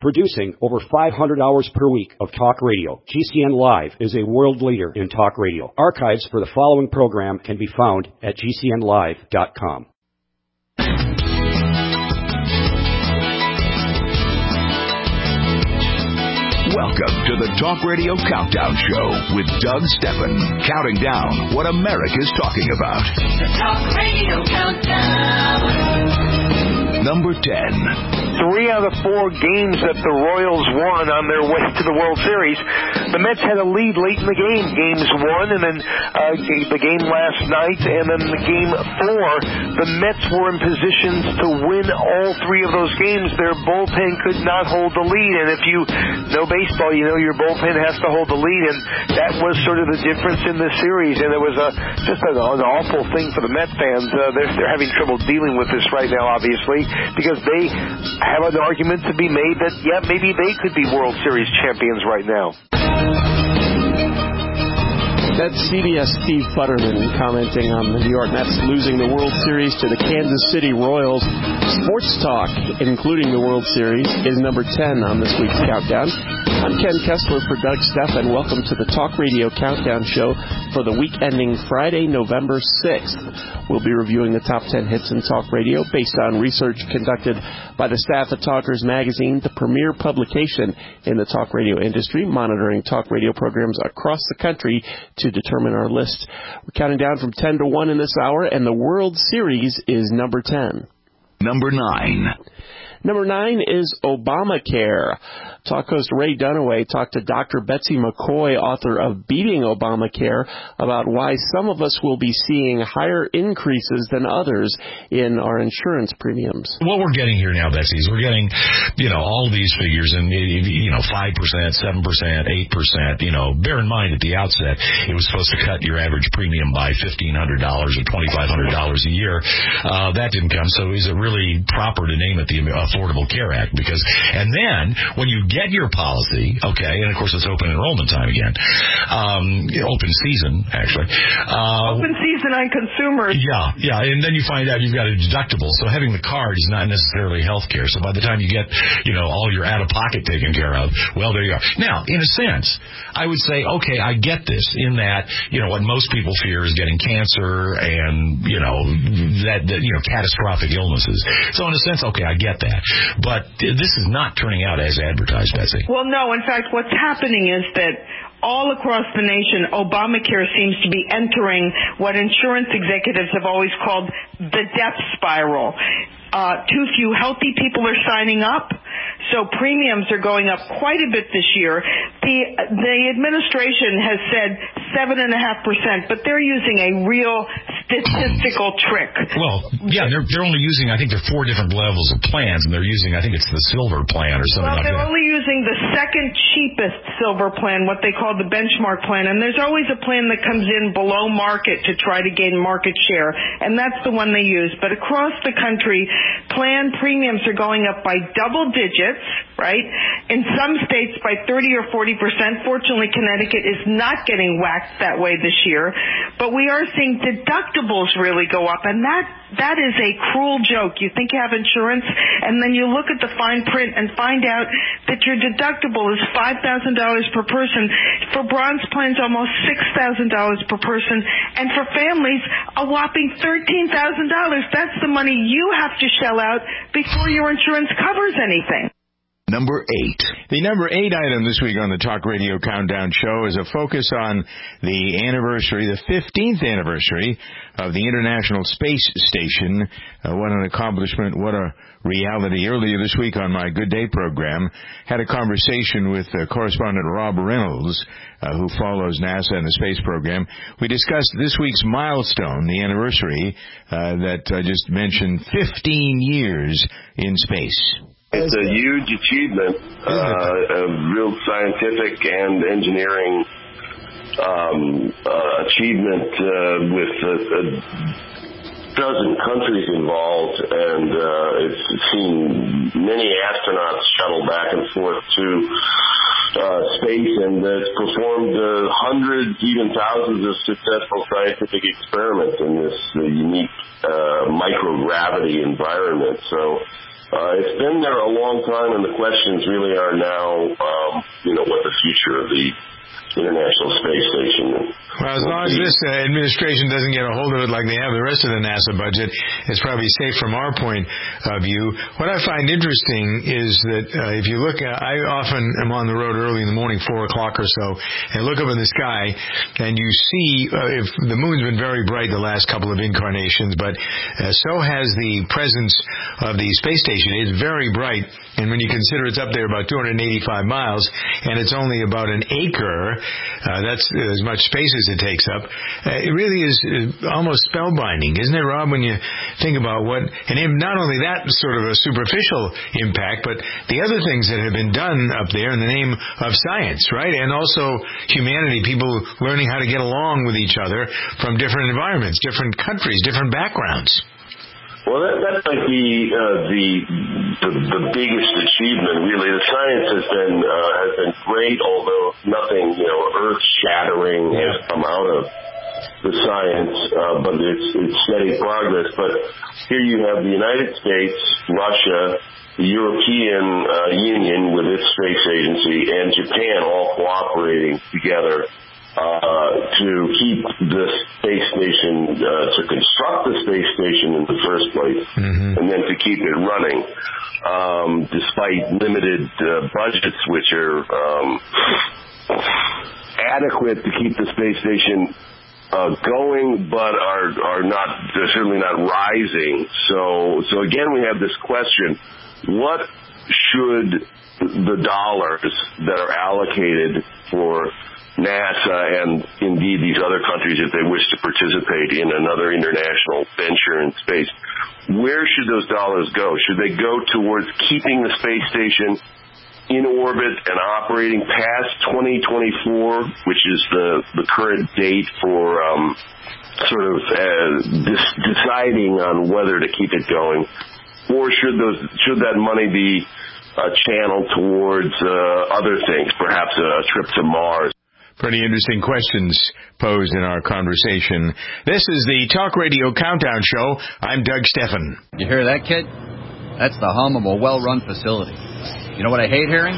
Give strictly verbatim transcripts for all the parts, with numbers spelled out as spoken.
Producing over five hundred hours per week of talk radio, G C N Live is a world leader in talk radio. Archives for the following program can be found at G C N live dot com. Welcome to the Talk Radio Countdown Show with Doug Steffen, counting down what America's talking about. The Talk Radio Countdown. Number ten. Three out of four games that the Royals won on their way to the World Series, the Mets had a lead late in the game. Games one, and then uh, the game last night, and then the game four. The Mets were in positions to win all three of those games. Their bullpen could not hold the lead, and if you know baseball, you know your bullpen has to hold the lead, and that was sort of the difference in this series. And it was a, just an, an awful thing for the Met fans. Uh, they're, they're having trouble dealing with this right now, obviously, because they have an argument to be made that, yeah, maybe they could be World Series champions right now. That's C B S Steve Futterman commenting on the New York Mets losing the World Series to the Kansas City Royals. Sports talk, including the World Series, is number ten on this week's Countdown. I'm Ken Kessler for Doug Steffen. Welcome to the Talk Radio Countdown Show for the week ending Friday, November sixth. We'll be reviewing the top ten hits in talk radio based on research conducted by the staff at Talkers Magazine, the premier publication in the talk radio industry, monitoring talk radio programs across the country to determine our list. We're counting down from ten to one in this hour, and the World Series is number ten. Number nine. Number nine is Obamacare. Talk host Ray Dunaway talked to Doctor Betsy McCoy, author of Beating Obamacare, about why some of us will be seeing higher increases than others in our insurance premiums. What we're getting here now, Betsy, is we're getting, you know, all these figures, and, you know, five percent, seven percent, eight percent. You know, bear in mind at the outset, it was supposed to cut your average premium by fifteen hundred dollars or twenty-five hundred dollars a year. Uh, that didn't come, so is it really proper to name it the Affordable Care Act? Because, and then, when you get your policy, okay, and of course it's open enrollment time again, um, open season, actually. Uh, open season on consumers. Yeah, yeah, and then you find out you've got a deductible, so having the card is not necessarily health care. So by the time you get, you know, all your out-of-pocket taken care of, well, there you are. Now, in a sense, I would say, okay, I get this, in that, you know, what most people fear is getting cancer and, you know, that, that you know, catastrophic illnesses. So in a sense, okay, I get that. But this is not turning out as advertised, Betsy. Well, no. In fact, what's happening is that all across the nation, Obamacare seems to be entering what insurance executives have always called the death spiral. Uh, too few healthy people are signing up, so premiums are going up quite a bit this year. The the administration has said seven and a half percent, but they're using a real statistical trick. Well, yeah, they're they're only using, I think, there are four different levels of plans, and they're using, I think it's the silver plan or something well, like that. Well, they're only using the second cheapest silver plan, what they call the benchmark plan, and there's always a plan that comes in below market to try to gain market share, and that's the one they use. But across the country, plan premiums are going up by double digits, right? In some states by thirty or forty percent. Fortunately, Connecticut is not getting whacked that way this year. But we are seeing deductibles really go up, and that that is a cruel joke. You think you have insurance, and then you look at the fine print and find out that your deductible is five thousand dollars per person. For bronze plans, almost six thousand dollars per person. And for families, a whopping thirteen thousand dollars. That's the money you have to shell out before your insurance covers anything. Number eight. The number eight item this week on the Talk Radio Countdown Show is a focus on the anniversary, the fifteenth anniversary of the International Space Station. Uh, what an accomplishment, what a reality. Earlier this week on my Good Day program, had a conversation with uh, correspondent Rob Reynolds, uh, who follows NASA and the space program. We discussed this week's milestone, the anniversary uh, that I just mentioned, fifteen years in space. It's a huge achievement, uh, a real scientific and engineering um, uh, achievement uh, with a, a dozen countries involved, and uh, it's seen many astronauts shuttle back and forth to uh, space, and it's performed uh, hundreds, even thousands of successful scientific experiments in this uh, unique uh, microgravity environment. So Uh, it's been there a long time, and the questions really are now, um, you know, what the future of the International Space Station is. Well, as long as this uh, administration doesn't get a hold of it like they have the rest of the NASA budget, it's probably safe from our point of view. What I find interesting is that uh, if you look at, I often am on the road early in the morning, four o'clock or so, and look up in the sky, and you see, uh, if the moon's been very bright the last couple of incarnations, but uh, so has the presence of the space station. It's very bright, and when you consider it's up there about two hundred eighty-five miles, and it's only about an acre, uh, that's as much space as it takes up. Uh, it really is uh, almost spellbinding, isn't it, Rob, when you think about what, and not only that sort of a superficial impact, but the other things that have been done up there in the name of science, right? And also humanity, people learning how to get along with each other from different environments, different countries, different backgrounds. Well, that, that might be uh, the, the the biggest achievement. Really, the science has been uh, has been great, although nothing, you know, earth-shattering has come out of the science. Uh, but it's it's steady progress. But here you have the United States, Russia, the European uh, Union with its space agency, and Japan all cooperating together Uh, to keep the space station, uh, to construct the space station in the first place, mm-hmm. and then to keep it running, um, despite limited uh, budgets, which are um, adequate to keep the space station uh, going, but are are not they're certainly not rising. So, so again, we have this question: what should the dollars that are allocated for NASA and indeed these other countries, if they wish to participate in another international venture in space, where should those dollars go? Should they go towards keeping the space station in orbit and operating past twenty twenty-four, which is the, the current date for um, sort of uh, dis- deciding on whether to keep it going, or should those should that money be uh, channeled towards uh, other things, perhaps a trip to Mars? Pretty interesting questions posed in our conversation. This is the Talk Radio Countdown Show. I'm Doug Steffen. You hear that, kid? That's the hum of a well-run facility. You know what I hate hearing?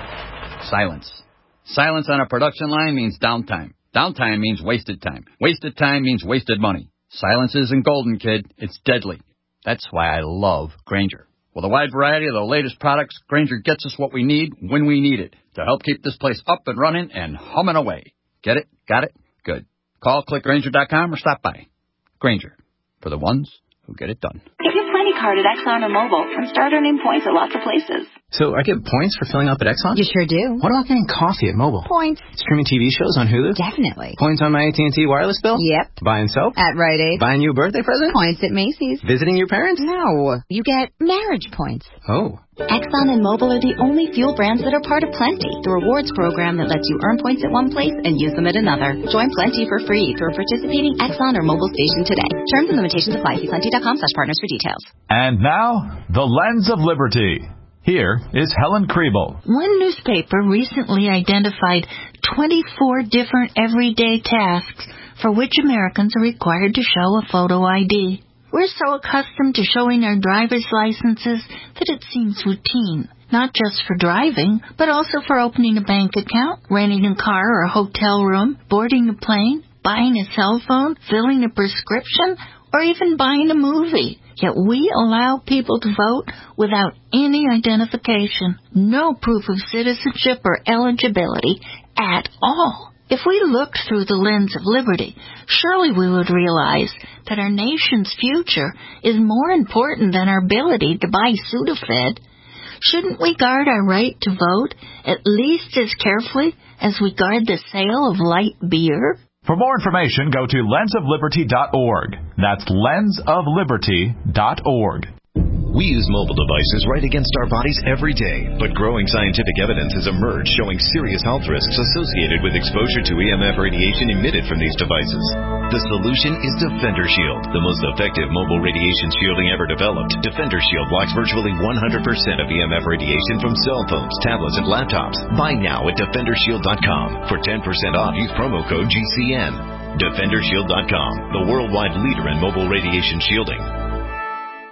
Silence. Silence on a production line means downtime. Downtime means wasted time. Wasted time means wasted money. Silence isn't golden, kid. It's deadly. That's why I love Grainger. With a wide variety of the latest products, Grainger gets us what we need when we need it to help keep this place up and running and humming away. Get it? Got it? Good. Call, click Grainger dot com, or stop by. Grainger, for the ones who get it done. Get your Plenty card at Exxon or Mobil and start earning points at lots of places. So I get points for filling up at Exxon? You sure do. What about getting coffee at Mobil? Points. Streaming T V shows on Hulu? Definitely. Points on my A T and T wireless bill? Yep. Buying soap? At Rite Aid. Buying you a birthday present? Points at Macy's. Visiting your parents? No. You get marriage points. Oh. Exxon and Mobil are the only fuel brands that are part of Plenty, the rewards program that lets you earn points at one place and use them at another. Join Plenty for free through a participating Exxon or Mobil station today. Terms and limitations apply. See plenty dot com slash partners for details. And now, the Lens of Liberty. Here is Helen Kriebel. One newspaper recently identified twenty-four different everyday tasks for which Americans are required to show a photo I D. We're so accustomed to showing our driver's licenses that it seems routine, not just for driving, but also for opening a bank account, renting a car or a hotel room, boarding a plane, buying a cell phone, filling a prescription, or even buying a movie. Yet we allow people to vote without any identification, no proof of citizenship or eligibility at all. If we looked through the lens of liberty, surely we would realize that our nation's future is more important than our ability to buy Sudafed. Shouldn't we guard our right to vote at least as carefully as we guard the sale of light beer? For more information, go to lens of liberty dot org. That's lens of liberty dot org. We use mobile devices right against our bodies every day, but growing scientific evidence has emerged showing serious health risks associated with exposure to E M F radiation emitted from these devices. The solution is Defender Shield, the most effective mobile radiation shielding ever developed. Defender Shield blocks virtually one hundred percent of E M F radiation from cell phones, tablets, and laptops. Buy now at defender shield dot com. For ten percent off, use promo code G C N. defender shield dot com, the worldwide leader in mobile radiation shielding.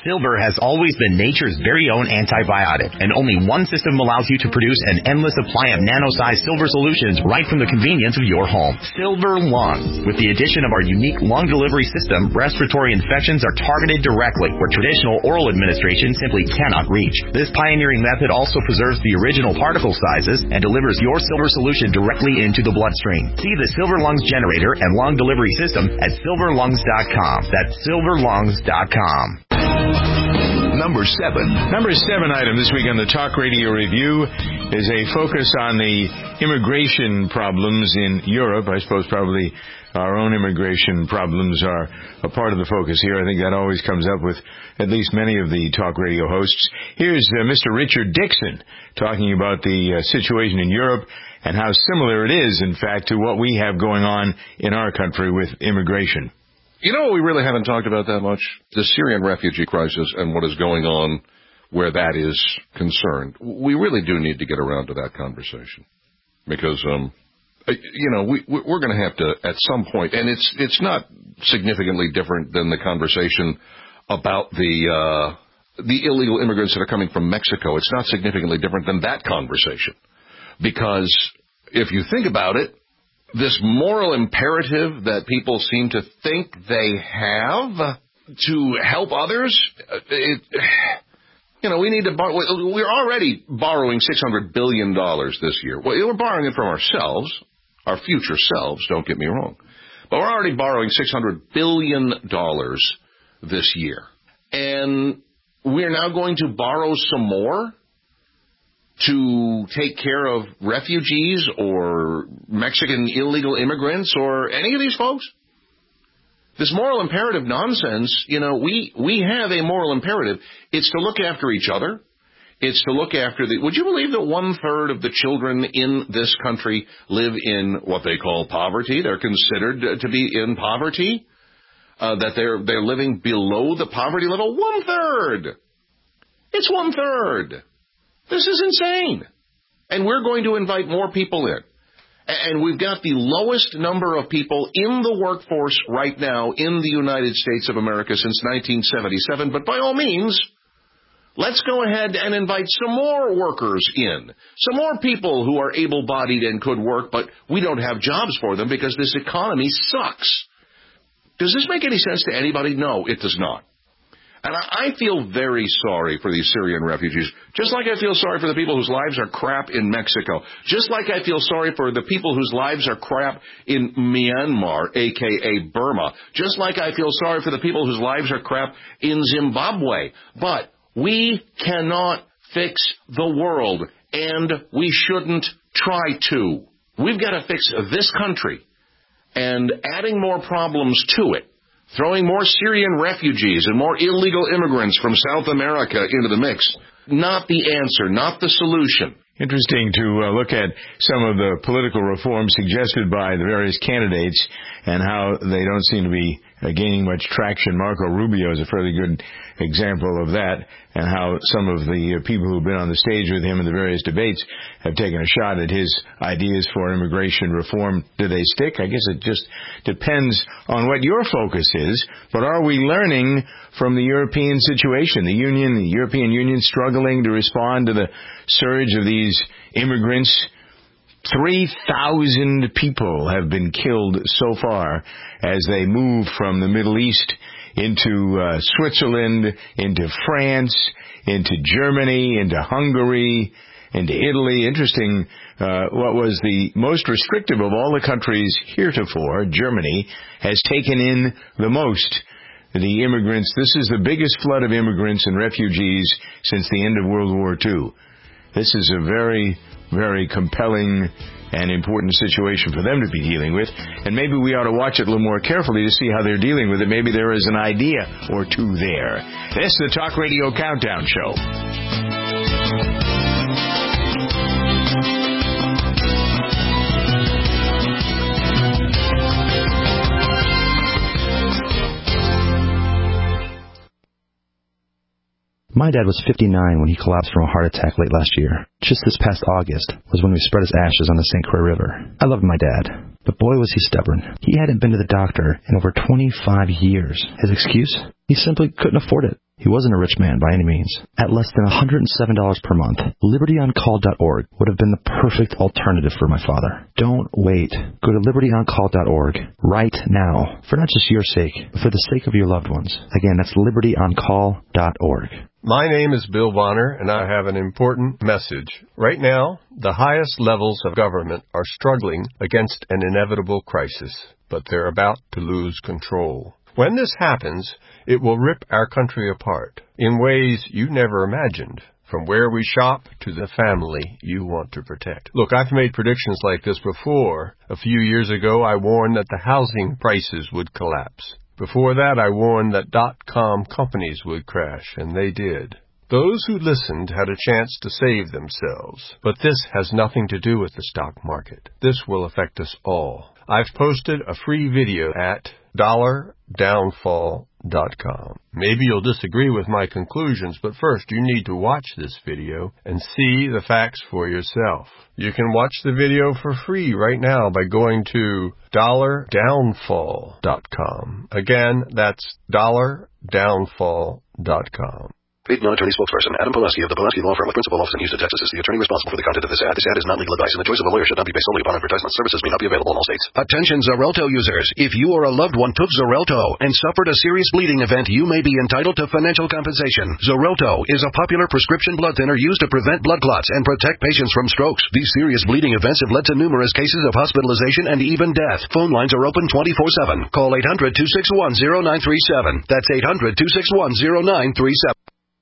Silver has always been nature's very own antibiotic, and only one system allows you to produce an endless supply of nano-sized silver solutions right from the convenience of your home. Silver Lungs. With the addition of our unique lung delivery system, respiratory infections are targeted directly, where traditional oral administration simply cannot reach. This pioneering method also preserves the original particle sizes and delivers your silver solution directly into the bloodstream. See the Silver Lungs generator and lung delivery system at silver lungs dot com. That's silver lungs dot com. Number seven. Number seven item this week on the Talk Radio Review is a focus on the immigration problems in Europe. I suppose probably our own immigration problems are a part of the focus here. I think that always comes up with at least many of the Talk Radio hosts. Here's uh, Mister Richard Dixon talking about the uh, situation in Europe and how similar it is, in fact, to what we have going on in our country with immigration. You know what we really haven't talked about that much? The Syrian refugee crisis and what is going on where that is concerned. We really do need to get around to that conversation because, um, you know, we, we're going to have to at some point, and it's it's not significantly different than the conversation about the uh, the illegal immigrants that are coming from Mexico. It's not significantly different than that conversation because if you think about it, this moral imperative that people seem to think they have to help others, it, you know, we need to borrow. We're already borrowing six hundred billion dollars this year. Well, we're borrowing it from ourselves, our future selves, don't get me wrong. But we're already borrowing six hundred billion dollars this year. And we're now going to borrow some more to take care of refugees or Mexican illegal immigrants or any of these folks? This moral imperative nonsense, you know, we, we have a moral imperative. It's to look after each other. It's to look after the... Would you believe that one-third of the children in this country live in what they call poverty? They're considered to be in poverty? Uh, that they're, they're living below the poverty level? One-third! It's one-third! This is insane. And we're going to invite more people in. And we've got the lowest number of people in the workforce right now in the United States of America since nineteen seventy-seven. But by all means, let's go ahead and invite some more workers in. Some more people who are able-bodied and could work, but we don't have jobs for them because this economy sucks. Does this make any sense to anybody? No, it does not. And I feel very sorry for these Syrian refugees, just like I feel sorry for the people whose lives are crap in Mexico, just like I feel sorry for the people whose lives are crap in Myanmar, a k a. Burma, just like I feel sorry for the people whose lives are crap in Zimbabwe. But we cannot fix the world, and we shouldn't try to. We've got to fix this country, and adding more problems to it, throwing more Syrian refugees and more illegal immigrants from South America into the mix. Not the answer, not the solution. Interesting to uh, look at some of the political reforms suggested by the various candidates and how they don't seem to be uh, gaining much traction. Marco Rubio is a fairly good example of that, and how some of the uh, people who've been on the stage with him in the various debates have taken a shot at his ideas for immigration reform. Do they stick? I guess it just depends on what your focus is. But are we learning from the European situation? The Union, the European Union struggling to respond to the surge of these immigrants. three thousand people have been killed so far as they move from the Middle East into uh, Switzerland, into France, into Germany, into Hungary, into Italy. Interesting, uh, what was the most restrictive of all the countries heretofore, Germany, has taken in the most the immigrants. This is the biggest flood of immigrants and refugees since the end of World War Two. This is a very, very compelling and important situation for them to be dealing with. And maybe we ought to watch it a little more carefully to see how they're dealing with it. Maybe there is an idea or two there. This is the Talk Radio Countdown Show. My dad was fifty-nine when he collapsed from a heart attack late last year. Just this past August was when we spread his ashes on the Saint Croix River. I loved my dad, but boy was he stubborn. He hadn't been to the doctor in over twenty-five years. His excuse? He simply couldn't afford it. He wasn't a rich man by any means. At less than one hundred seven dollars per month, liberty on call dot org would have been the perfect alternative for my father. Don't wait. Go to liberty on call dot org right now, for not just your sake, but for the sake of your loved ones. Again, that's liberty on call dot org. My name is Bill Bonner, and I have an important message. Right now, the highest levels of government are struggling against an inevitable crisis, but they're about to lose control. When this happens, it will rip our country apart in ways you never imagined, from where we shop to the family you want to protect. Look, I've made predictions like this before. A few years ago, I warned that the housing prices would collapse. Before that, I warned that dot-com companies would crash, and they did. Those who listened had a chance to save themselves. But this has nothing to do with the stock market. This will affect us all. I've posted a free video at dollar downfall dot com. Maybe you'll disagree with my conclusions, but first you need to watch this video and see the facts for yourself. You can watch the video for free right now by going to dollar downfall dot com. Again, that's dollar downfall dot com. Paid non-attorney spokesperson Adam Pulaski of the Pulaski Law Firm with principal office in Houston, Texas, is the attorney responsible for the content of this ad. This ad is not legal advice, and the choice of a lawyer should not be based solely upon advertisement. Services may not be available in all states. Attention Xarelto users. If you or a loved one took Xarelto and suffered a serious bleeding event, you may be entitled to financial compensation. Xarelto is a popular prescription blood thinner used to prevent blood clots and protect patients from strokes. These serious bleeding events have led to numerous cases of hospitalization and even death. Phone lines are open twenty-four seven. Call eight hundred, two six one, zero nine three seven. That's eight hundred, two six one, zero nine three seven.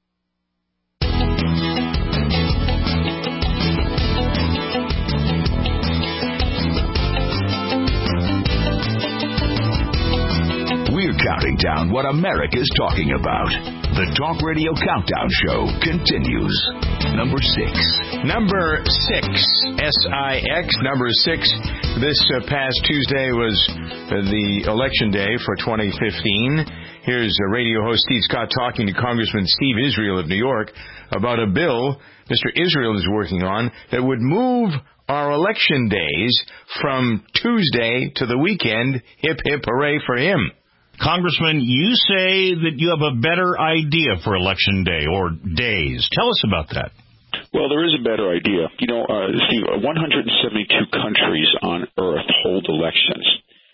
Counting down what America's talking about. The Talk Radio Countdown Show continues. Number six. Number six. S I X. Number six. This uh, past Tuesday was uh, the election day for twenty fifteen. Here's uh, radio host Steve Scott talking to Congressman Steve Israel of New York about a bill Mister Israel is working on that would move our election days from Tuesday to the weekend. Hip, hip, hooray for him. Congressman, you say that you have a better idea for Election Day, or days. Tell us about that. Well, there is a better idea. You know, uh, Steve, one hundred seventy-two countries on Earth hold elections.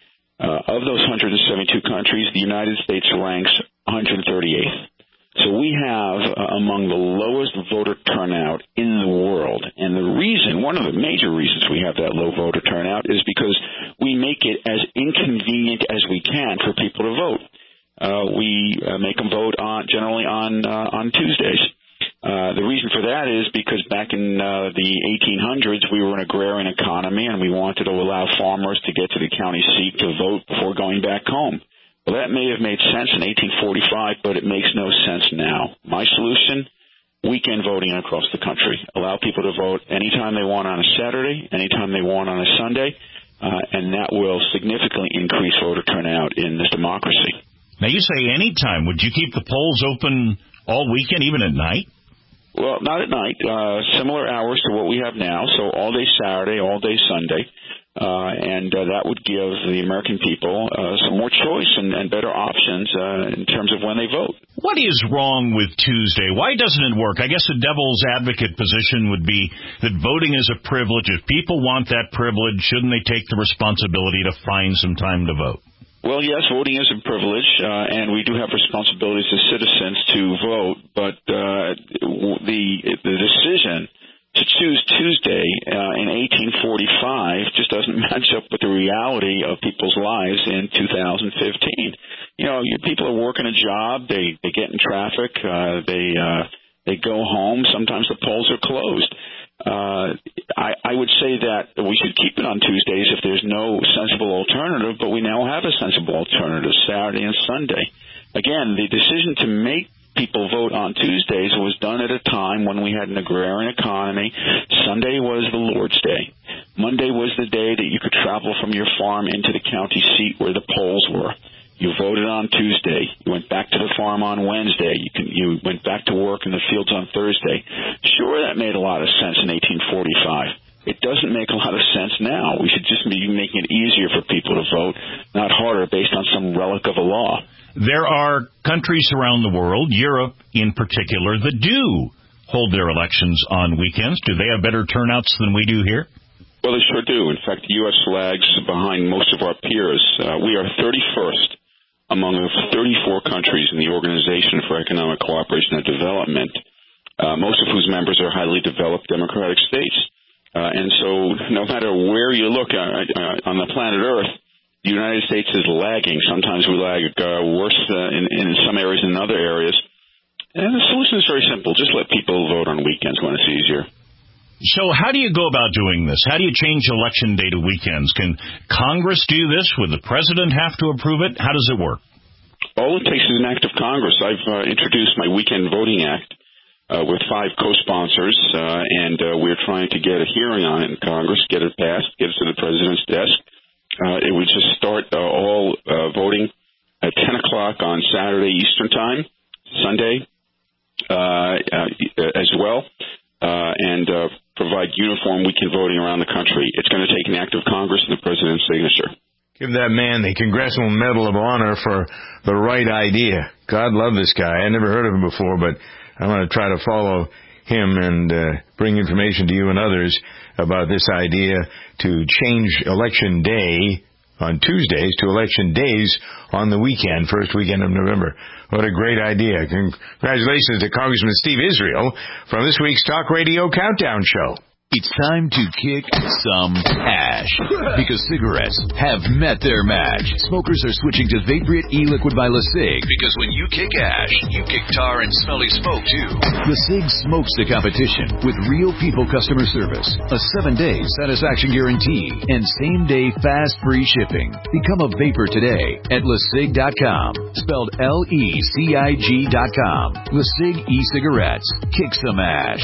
Uh, of those one hundred seventy-two countries, the United States ranks one hundred thirty-eighth. So we have uh, among the lowest voter turnout in the world. And the reason, one of the major reasons we have that low voter turnout is because we make it as inconvenient as we can for people to vote. Uh, we uh, make them vote on generally on uh, on Tuesdays. Uh, the reason for that is because back in uh, the eighteen hundreds, we were an agrarian economy, and we wanted to allow farmers to get to the county seat to vote before going back home. Well, that may have made sense in eighteen forty-five, but it makes no sense now. My solution, weekend voting across the country. Allow people to vote anytime they want on a Saturday, anytime they want on a Sunday, uh, and that will significantly increase voter turnout in this democracy. Now, you say anytime. Would you keep the polls open all weekend, even at night? Well, not at night. Uh, similar hours to what we have now, so all day Saturday, all day Sunday. Uh, and uh, that would give the American people uh, some more choice and, and better options uh, in terms of when they vote. What is wrong with Tuesday? Why doesn't it work? I guess the devil's advocate position would be that voting is a privilege. If people want that privilege, shouldn't they take the responsibility to find some time to vote? Well, yes, voting is a privilege, uh, and we do have responsibilities as citizens to vote, but uh, the the decision to choose Tuesday uh, in eighteen forty-five just doesn't match up with the reality of people's lives in two thousand fifteen. You know, you, people are working a job, they, they get in traffic, uh, they uh, they go home, sometimes the polls are closed. Uh, I, I would say that we should keep it on Tuesdays if there's no sensible alternative, but we now have a sensible alternative, Saturday and Sunday. Again, the decision to make people vote on Tuesdays was done at a time when we had an agrarian economy. Sunday was the Lord's Day. Monday was the day that you could travel from your farm into the county seat where the polls were. You voted on Tuesday. You went back to the farm on Wednesday. You can, you went back to work in the fields on Thursday. Sure, that made a lot of sense in eighteen forty-five. It doesn't make a lot of sense now. We should just be making it easier for people to vote, not harder, based on some relic of a law. there are countries around the world, Europe in particular, that do hold their elections on weekends. Do they have better turnouts than we do here? Well, they sure do. In fact, the U S lags behind most of our peers. Uh, we are thirty-first among the thirty-four countries in the Organization for Economic Cooperation and Development, uh, most of whose members are highly developed democratic states. Uh, and so no matter where you look uh, uh, on the planet Earth, the United States is lagging. Sometimes we lag uh, worse uh, in, in some areas than other areas. And the solution is very simple. Just let people vote on weekends when it's easier. So how do you go about doing this? How do you change election day to weekends? Can Congress do this? Would the president have to approve it? How does it work? All it takes is an act of Congress. I've uh, introduced my Weekend Voting Act uh, with five co-sponsors, uh, and uh, we're trying to get a hearing on it in Congress, get it passed, get it to the president's desk. Uh, it would just start uh, all uh, voting at ten o'clock on Saturday Eastern Time, Sunday uh, uh, as well, uh, and uh, provide uniform weekend voting around the country. It's going to take an act of Congress and the president's signature. Give that man the Congressional Medal of Honor for the right idea. God love this guy. I never heard of him before, but I'm going to try to follow him and uh, bring information to you and others about this idea to change Election Day on Tuesdays to Election Days on the weekend, first weekend of November. What a great idea. Congratulations to Congressman Steve Israel from this week's Talk Radio Countdown Show. It's time to kick some ash, because cigarettes have met their match. Smokers are switching to Vaporite e-liquid by LeSig, because when you kick ash, you kick tar and smelly smoke too. LeSig smokes the competition with real people customer service, a seven-day satisfaction guarantee, and same-day fast free shipping. Become a vapor today at LeSig dot com, spelled L E C I G dot com. LeSig e-cigarettes. Kick some ash.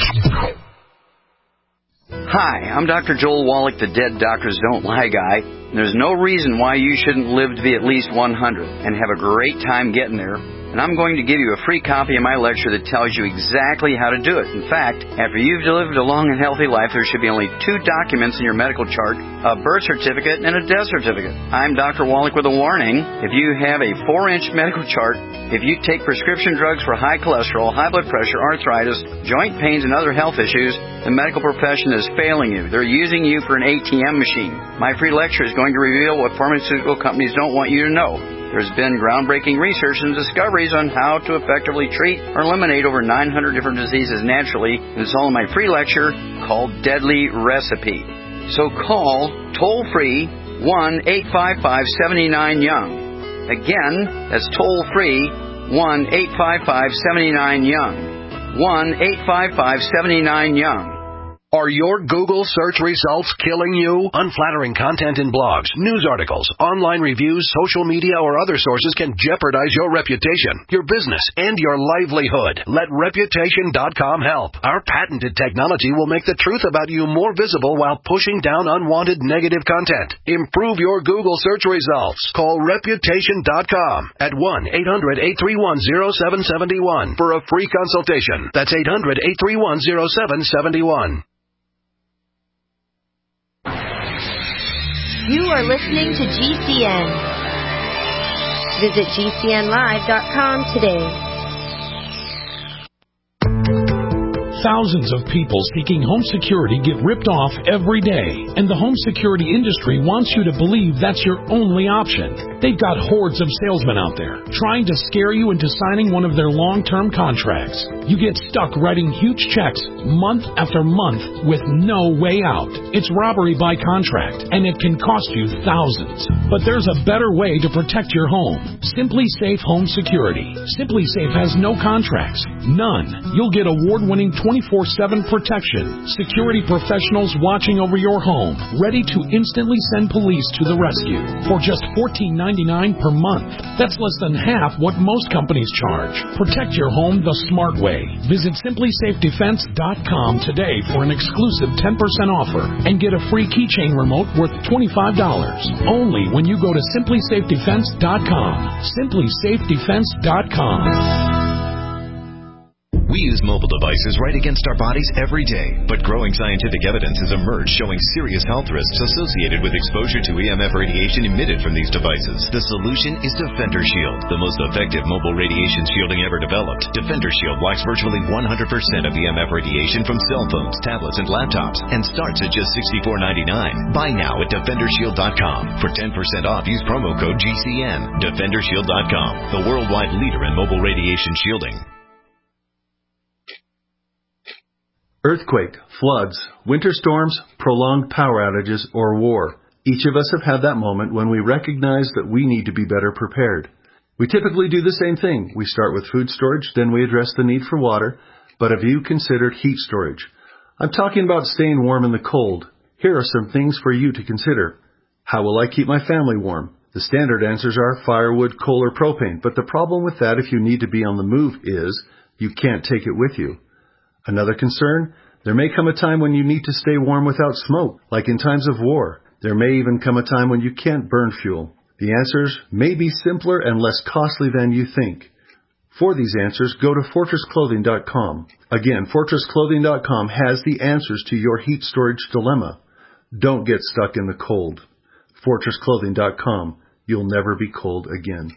Hi, I'm Doctor Joel Wallach, the Dead Doctors Don't Lie guy. There's no reason why you shouldn't live to be at least one hundred and have a great time getting there. And I'm going to give you a free copy of my lecture that tells you exactly how to do it. In fact, after you've lived a long and healthy life, there should be only two documents in your medical chart, a birth certificate and a death certificate. I'm Doctor Wallach with a warning. If you have a four-inch medical chart, if you take prescription drugs for high cholesterol, high blood pressure, arthritis, joint pains, and other health issues, the medical profession is failing you. They're using you for an A T M machine. My free lecture is going to reveal what pharmaceutical companies don't want you to know. There's been groundbreaking research and discoveries on how to effectively treat or eliminate over nine hundred different diseases naturally, and it's all in my free lecture called Deadly Recipe. So call toll-free one eight five five, seven nine, young. Again, that's toll-free one eight five five, seven nine, young. one eight five five, seven nine, young. Are your Google search results killing you? Unflattering content in blogs, news articles, online reviews, social media, or other sources can jeopardize your reputation, your business, and your livelihood. Let Reputation dot com help. Our patented technology will make the truth about you more visible while pushing down unwanted negative content. Improve your Google search results. Call Reputation dot com at one eight hundred, eight three one, zero seven seven one for a free consultation. That's eight hundred, eight three one, zero seven seven one. You are listening to G C N. Visit G C N live dot com today. Thousands of people seeking home security get ripped off every day, and the home security industry wants you to believe that's your only option. They've got hordes of salesmen out there trying to scare you into signing one of their long-term contracts. You get stuck writing huge checks month after month with no way out. It's robbery by contract, and it can cost you thousands. But there's a better way to protect your home. Simply Safe Home Security. Simply Safe has no contracts. None. You'll get award-winning twenty-four seven protection. Security professionals watching over your home, ready to instantly send police to the rescue for just fourteen ninety-nine per month. That's less than half what most companies charge. Protect your home the smart way. Visit Simply Safe Defense dot com today for an exclusive ten percent offer and get a free keychain remote worth twenty-five dollars. Only when you go to Simply Safe Defense dot com. Simply Safe Defense dot com. We use mobile devices right against our bodies every day, but growing scientific evidence has emerged showing serious health risks associated with exposure to E M F radiation emitted from these devices. The solution is Defender Shield, the most effective mobile radiation shielding ever developed. Defender Shield blocks virtually one hundred percent of E M F radiation from cell phones, tablets, and laptops, and starts at just sixty-four ninety-nine. Buy now at defender shield dot com. For ten percent off, use promo code G C N. defender shield dot com, the worldwide leader in mobile radiation shielding. Earthquake, floods, winter storms, prolonged power outages, or war. Each of us have had that moment when we recognize that we need to be better prepared. We typically do the same thing. We start with food storage, then we address the need for water. But have you considered heat storage? I'm talking about staying warm in the cold. Here are some things for you to consider. How will I keep my family warm? The standard answers are firewood, coal, or propane. But the problem with that if you need to be on the move is you can't take it with you. Another concern, there may come a time when you need to stay warm without smoke, like in times of war. There may even come a time when you can't burn fuel. The answers may be simpler and less costly than you think. For these answers, go to fortress clothing dot com. Again, fortress clothing dot com has the answers to your heat storage dilemma. Don't get stuck in the cold. fortress clothing dot com. You'll never be cold again.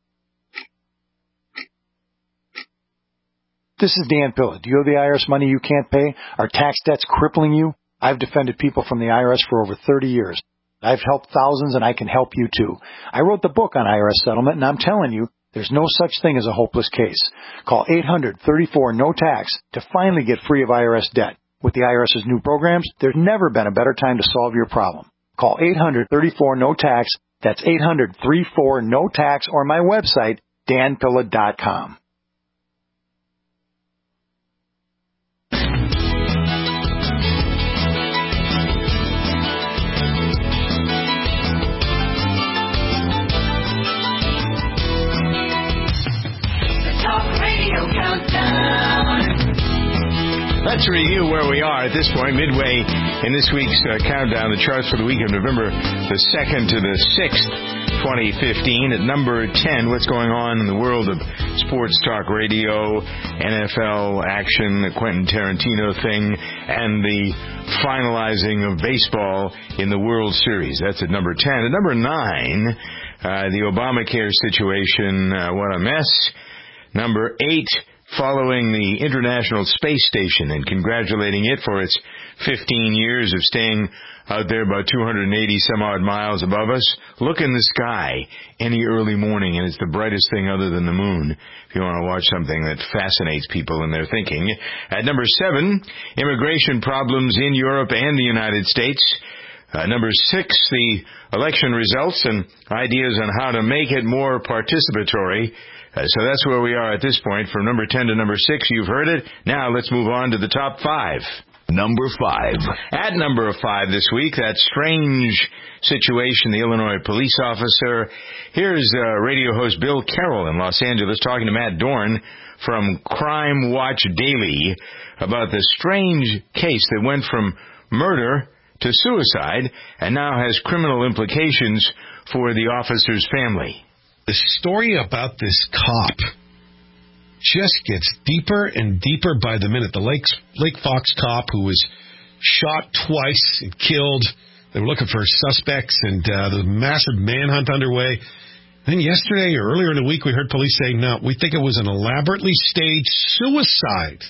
This is Dan Pilla. Do you owe the I R S money you can't pay? Are tax debts crippling you? I've defended people from the I R S for over thirty years. I've helped thousands, and I can help you too. I wrote the book on I R S settlement, and I'm telling you, there's no such thing as a hopeless case. Call eight hundred, thirty-four, no tax to finally get free of I R S debt. With the IRS's new programs, there's never been a better time to solve your problem. Call eight hundred, thirty-four, no tax. That's eight hundred, thirty-four, no tax, or my website, dan pilla dot com. Let's review where we are at this point, midway in this week's uh, countdown, the charts for the week of November the second to the sixth, twenty fifteen. At number ten, what's going on in the world of sports talk radio, N F L action, the Quentin Tarantino thing, and the finalizing of baseball in the World Series. That's at number ten. At number nine, uh, the Obamacare situation, uh, what a mess. Number eight, following the International Space Station and congratulating it for its fifteen years of staying out there about two hundred eighty some odd miles above us. Look in the sky any early morning, and it's the brightest thing other than the moon, if you want to watch something that fascinates people in their thinking. At number seven, immigration problems in Europe and the United States. Uh, number six, the election results and ideas on how to make it more participatory. Uh, so that's where we are at this point. From number ten to number six, you've heard it. Now let's move on to the top five. Number five. At number five this week, that strange situation, the Illinois police officer. Here's uh, radio host Bill Carroll in Los Angeles talking to Matt Dorn from Crime Watch Daily about the strange case that went from murder to suicide and now has criminal implications for the officer's family. The story about this cop just gets deeper and deeper by the minute. The Lake, Lake Fox cop who was shot twice and killed. They were looking for suspects, and uh, the massive manhunt underway. Then yesterday or earlier in the week, we heard police saying, no, we think it was an elaborately staged suicide.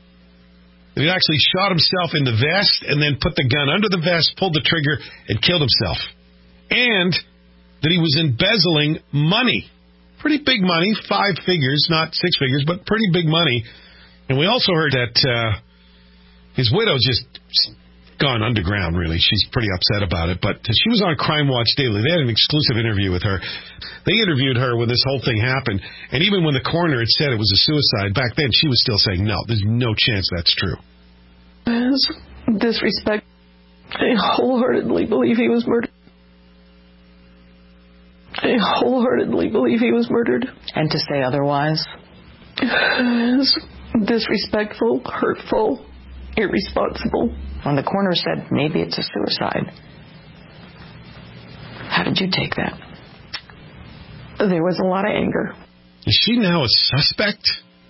He actually shot himself in the vest and then put the gun under the vest, pulled the trigger, and killed himself. And that he was embezzling money. Pretty big money, five figures, not six figures, but pretty big money. And we also heard that uh, his widow's just gone underground, really. She's pretty upset about it. But she was on Crime Watch Daily. They had an exclusive interview with her. They interviewed her when this whole thing happened. And even when the coroner had said it was a suicide, back then she was still saying, no, there's no chance that's true. As disrespect, I wholeheartedly believe he was murdered. I wholeheartedly believe he was murdered. And to say otherwise? Is disrespectful, hurtful, irresponsible. When the coroner said maybe it's a suicide, how did you take that? There was a lot of anger. Is she now a suspect?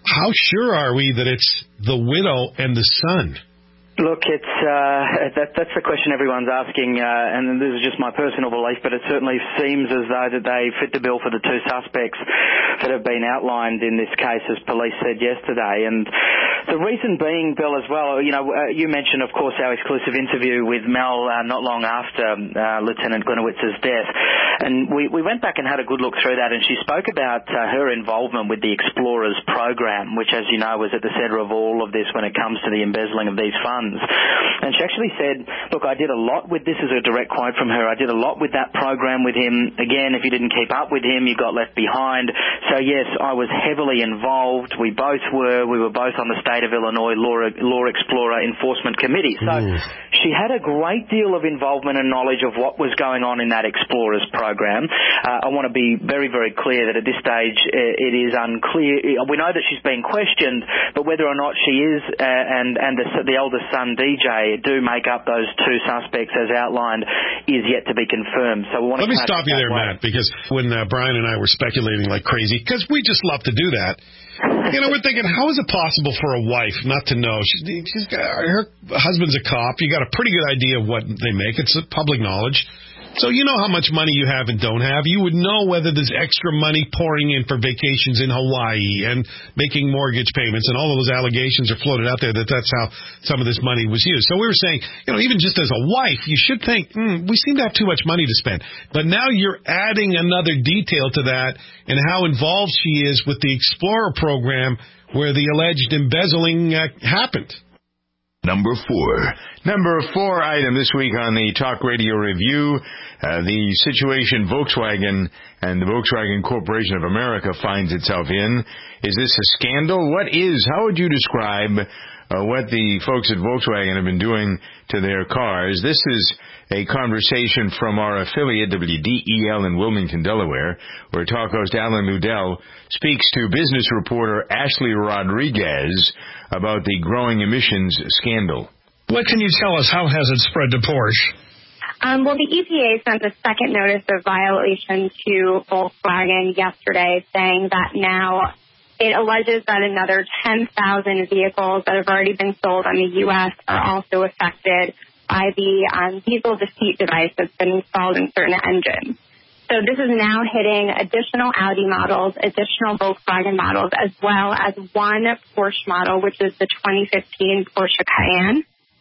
how sure are we that it's the widow and the son? Look, it's uh, that, that's the question everyone's asking, uh, and this is just my personal belief, but it certainly seems as though that they fit the bill for the two suspects that have been outlined in this case, as police said yesterday. And the reason being, Bill, as well, you know, uh, you mentioned, of course, our exclusive interview with Mel uh, not long after uh, Lieutenant Glinowitz's death, and we, we went back and had a good look through that, and she spoke about uh, her involvement with the Explorers program, which, as you know, was at the centre of all of this when it comes to the embezzling of these funds. And she actually said, look, I did a lot with this, is a direct quote from her, I did a lot with that program with him. Again, if you didn't keep up with him, you got left behind. So, yes, I was heavily involved. We both were. We were both on the State of Illinois Law, Law Explorer Enforcement Committee. So mm. she had a great deal of involvement and knowledge of what was going on in that Explorers program. Uh, I want to be very, very clear that at this stage it is unclear. We know that she's been questioned, but whether or not she is uh, and, and the, the eldest son, D J, do make up those two suspects as outlined is yet to be confirmed. So we want Let to me stop you there, way. Matt, because when uh, Brian and I were speculating like crazy, because we just love to do that, you know, we're thinking, how is it possible for a wife not to know? She, she's got, her husband's a cop. You got a pretty good idea of what they make. It's public knowledge. So you know how much money you have and don't have. You would know whether there's extra money pouring in for vacations in Hawaii and making mortgage payments, and all of those allegations are floated out there that that's how some of this money was used. So we were saying, you know, even just as a wife, you should think, hmm, we seem to have too much money to spend. But now you're adding another detail to that and how involved she is with the Explorer program where the alleged embezzling uh, happened. Number four. Number four item this week on the Talk Radio Review, uh, the situation Volkswagen and the Volkswagen Corporation of America finds itself in. Is this a scandal? What is, how would you describe uh, what the folks at Volkswagen have been doing to their cars? This is a conversation from our affiliate, W D E L in Wilmington, Delaware, where talk host Alan Ludell speaks to business reporter Ashley Rodriguez about the growing emissions scandal. What can you tell us? How has it spread to Porsche? Um, well, the E P A sent a second notice of violation to Volkswagen yesterday, saying that now it alleges that another ten thousand vehicles that have already been sold in the U S are also affected by the um, diesel deceit device that's been installed in certain engines. So this is now hitting additional Audi models, additional Volkswagen models, as well as one Porsche model, which is the twenty fifteen Porsche Cayenne.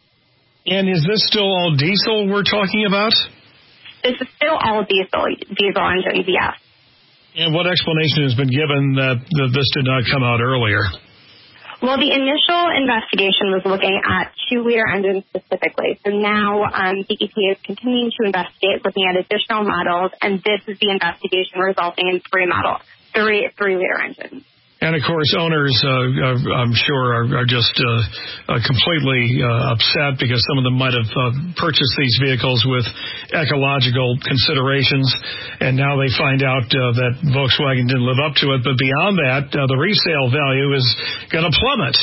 And is this still all diesel we're talking about? This is still all diesel, diesel engines, yes. And what explanation has been given that, that this did not come out earlier? Well, the initial investigation was looking at two-liter engines specifically. So now um, the E P A is continuing to investigate, looking at additional models, and this is the investigation resulting in three models, three three-liter engines. And, of course, owners, uh, I'm sure, are, are just uh, uh, completely uh, upset because some of them might have uh, purchased these vehicles with ecological considerations, and now they find out uh, that Volkswagen didn't live up to it. But beyond that, uh, the resale value is going to plummet.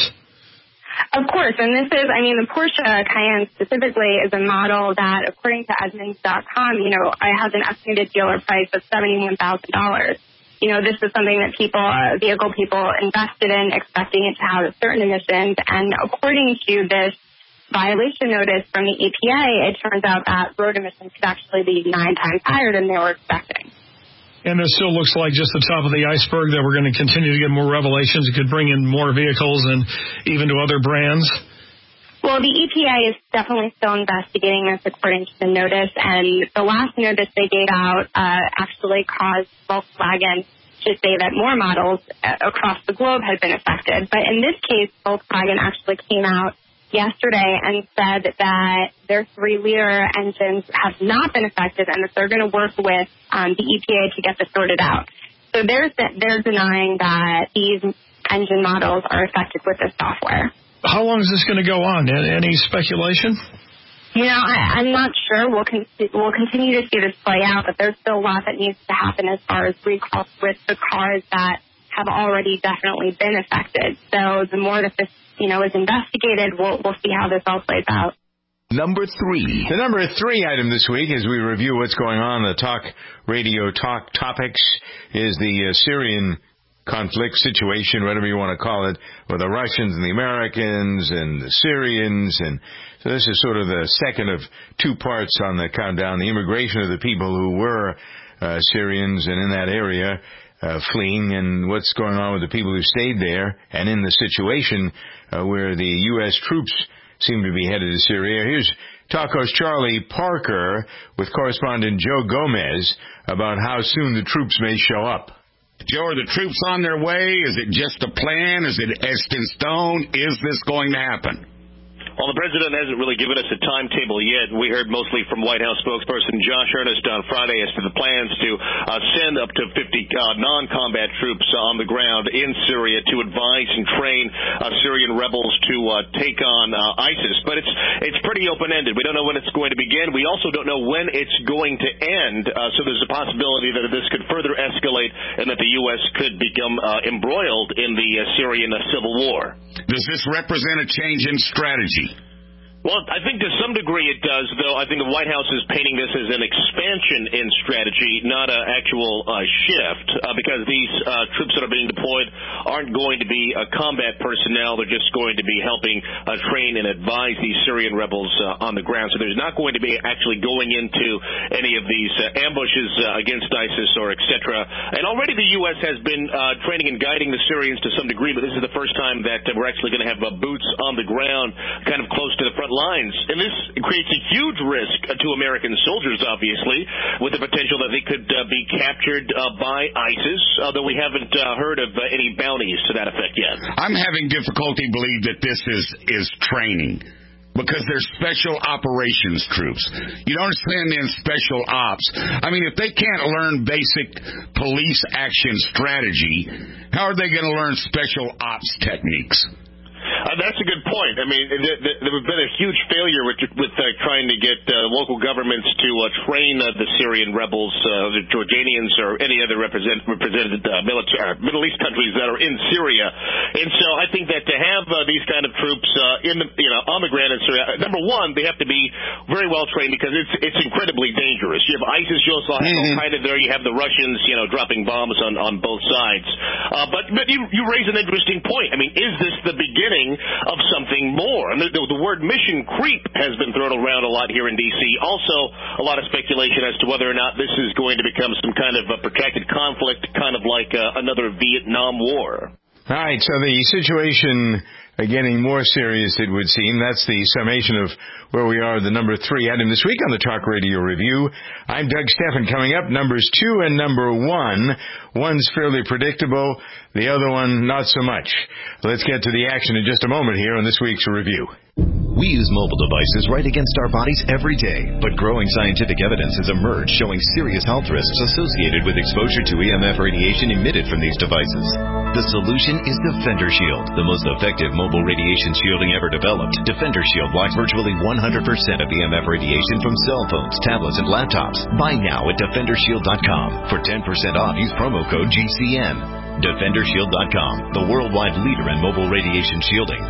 Of course, and this is, I mean, the Porsche Cayenne specifically is a model that, according to Edmunds dot com, you know, it has an estimated dealer price of seventy-one thousand dollars. You know, this is something that people, uh, vehicle people invested in, expecting it to have certain emissions. And according to this violation notice from the E P A, it turns out that road emissions could actually be nine times higher than they were expecting. And this still looks like just the top of the iceberg, that we're going to continue to get more revelations. It could bring in more vehicles and even to other brands. Well, the E P A is definitely still investigating this according to the notice, and the last notice they gave out uh, actually caused Volkswagen to say that more models uh, across the globe had been affected. But in this case, Volkswagen actually came out yesterday and said that their three-liter engines have not been affected and that they're going to work with um, the E P A to get this sorted out. So they're, they're denying that these engine models are affected with this software. How long is this going to go on? Any speculation? You know, I, I'm not sure. We'll, con- we'll continue to see this play out, but there's still a lot that needs to happen as far as recalls with the cars that have already definitely been affected. So the more that this, you know, is investigated, we'll, we'll see how this all plays out. Number three. The number three item this week, as we review what's going on, the Talk Radio Talk Topics, is the uh, Syrian conflict situation, whatever you want to call it, with the Russians and the Americans and the Syrians. And so this is sort of the second of two parts on the countdown, the immigration of the people who were uh, Syrians and in that area uh, fleeing, and what's going on with the people who stayed there, and in the situation uh, where the U S troops seem to be headed to Syria. Here's Talko's Charlie Parker with correspondent Joe Gomez about how soon the troops may show up. Joe, are the troops on their way? Is it just a plan? Is it etched in stone? Is this going to happen? Well, the president hasn't really given us a timetable yet. We heard mostly from White House spokesperson Josh Earnest on Friday as to the plans to uh, send up to fifty uh, non-combat troops on the ground in Syria to advise and train uh, Syrian rebels to uh, take on uh, ISIS. But it's it's pretty open-ended. We don't know when it's going to begin. We also don't know when it's going to end. Uh, so there's a possibility that this could further escalate and that the U S could become uh, embroiled in the uh, Syrian uh, civil war. Does this represent a change in strategy? Well, I think to some degree it does, though. I think the White House is painting this as an expansion in strategy, not an actual uh, shift, uh, because these uh, troops that are being deployed aren't going to be uh, combat personnel. They're just going to be helping uh, train and advise these Syrian rebels uh, on the ground. So there's not going to be actually going into any of these uh, ambushes uh, against ISIS or et cetera. And already the U S has been uh, training and guiding the Syrians to some degree, but this is the first time that uh, we're actually going to have uh, boots on the ground kind of close to the front lines. And this creates a huge risk to American soldiers, obviously, with the potential that they could uh, be captured uh, by ISIS, although we haven't uh, heard of uh, any bounties to that effect yet. I'm having difficulty believe that this is, is training, because they're special operations troops. You don't send in special ops. I mean, if they can't learn basic police action strategy, how are they going to learn special ops techniques? Uh, that's a good point. I mean, there, there, there has been a huge failure with, with uh, trying to get uh, local governments to uh, train uh, the Syrian rebels, uh, the Jordanians, or any other represent, represented uh, military, uh, Middle East countries that are in Syria. And so I think that to have uh, these kind of troops uh, in the, you know, on the ground in Syria, number one, they have to be very well trained, because it's it's incredibly dangerous. You have ISIS, you also have mm-hmm. Al-Qaeda there, you have the Russians, you know, dropping bombs on, on both sides. Uh, but but you, you raise an interesting point. I mean, is this the beginning of something more? And the, the, the word mission creep has been thrown around a lot here in D C. Also, a lot of speculation as to whether or not this is going to become some kind of a protracted conflict, kind of like uh, another Vietnam War. All right, so the situation uh, getting more serious, it would seem. That's the summation of where we are, the number three item this week on the Talk Radio Review. I'm Doug Steffen. Coming up, numbers two and number one. One's fairly predictable, the other one not so much. Let's get to the action in just a moment here on this week's review. We use mobile devices right against our bodies every day, but growing scientific evidence has emerged showing serious health risks associated with exposure to E M F radiation emitted from these devices. The solution is Defender Shield, the most effective mobile radiation shielding ever developed. Defender Shield blocks virtually one hundred percent of E M F radiation from cell phones, tablets, and laptops. Buy now at defender shield dot com. For ten percent off, use promo code G C N. defender shield dot com, the worldwide leader in mobile radiation shielding.